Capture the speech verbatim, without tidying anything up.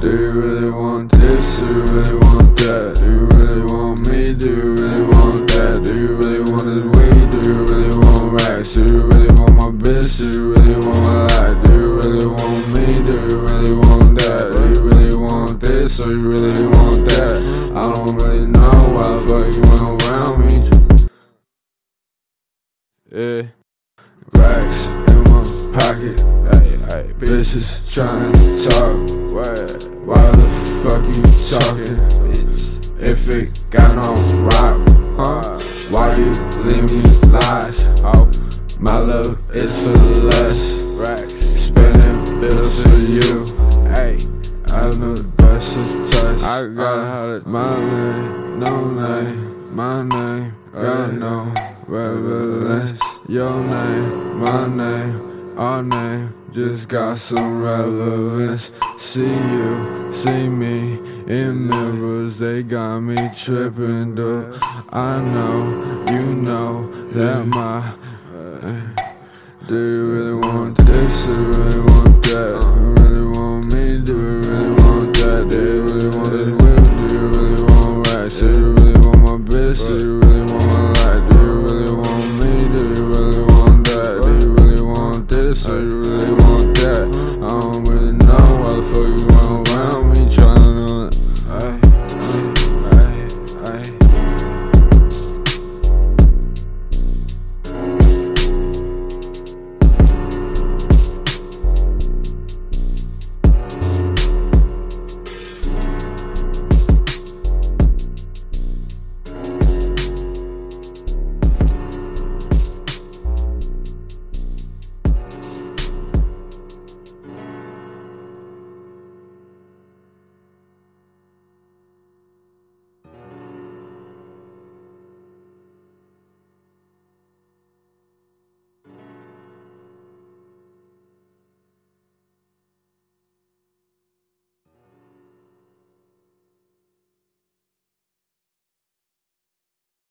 Do you really want this? Do you really want that? Do you really want me? Do you really want that? Do you really want this weed? Do you really want racks? Do you really want my bitch? Do you really want my life? Do you really want me? Do you really want that? Do you really want this? Or you really want that? I don't really know why the fuck you went around me. Yeah, racks in my pocket. Ay, ay, bitches tryna talk. Why the fuck you talking? If it got no rock, huh? Why you leave me lies? Oh, my love is for less. Racks, spending bills for you. Hey, I know the best of touch. I gotta have it. My name, no name, my name, got no relevance. Your name, my name, our name just got some relevance. See you, see me in mirrors, they got me tripping, dude. I know, you know that my uh, do you really want this? Do you really want that?